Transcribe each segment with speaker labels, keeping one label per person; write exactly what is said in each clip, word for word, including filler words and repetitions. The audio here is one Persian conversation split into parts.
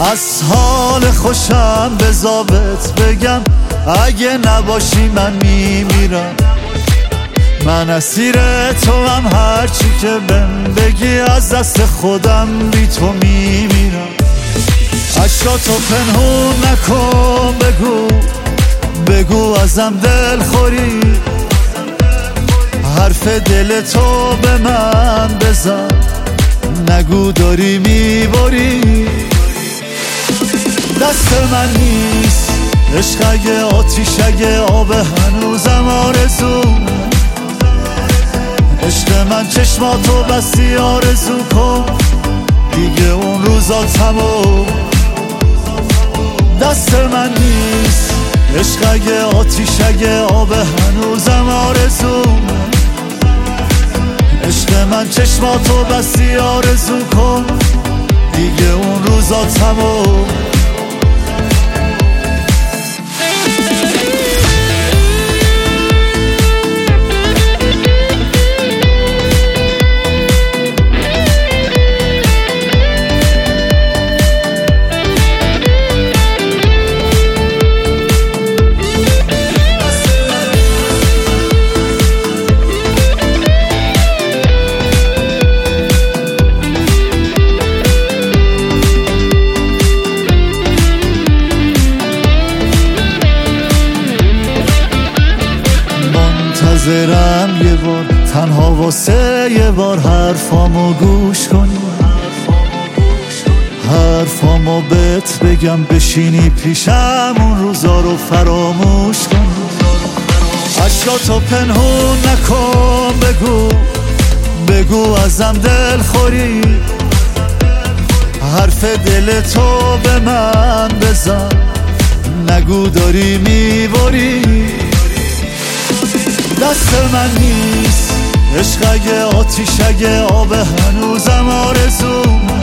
Speaker 1: از حال خوشم به ضابط بگم اگه نباشی من میمیرم. من اسیر تو هم، هرچی که بهم بگی از دست خودم بی تو میمیرم. عشقاتو پنهون نکن، بگو بگو ازم دل خوری، حرف دل تو به من بزن، نگو داری میبری. دست من نیست عشق اگه آتیش، اگه آب هنوزم آرزو. عشق من چشماتو بسی آرزو کن، دیگه اون روزا تموم. دست من نیست عشق اگه آتیش، اگه آب هنوزم آرزو. عشق من چشماتو بسی آرزو کن، دیگه اون روزا تموم. منتظرم یه بار تنها واسه یه بار حرفامو گوش کنی، حرفامو بهت بگم بشینی پیشم اون روزا رو فراموش کنی. عشقاتو پنهون نکن، بگو بگو ازم دل خوری، حرف دل تو به من بزن، نگو داری میبری. دست من نیست عشق اگه آتیش، اگه آب هنوزم آرزو.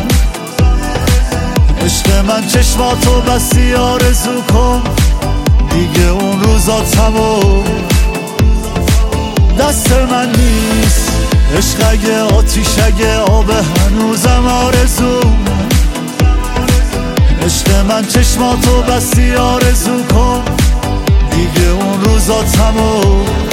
Speaker 1: عشق من چشماتو بسی آرزو کن، دیگه اون روزا تموم. دست من نیست عشق اگه آتیش، اگه آب هنوزم آرزو. عشق من چشماتو بسی آرزو کن، دیگه اون روزا تموم.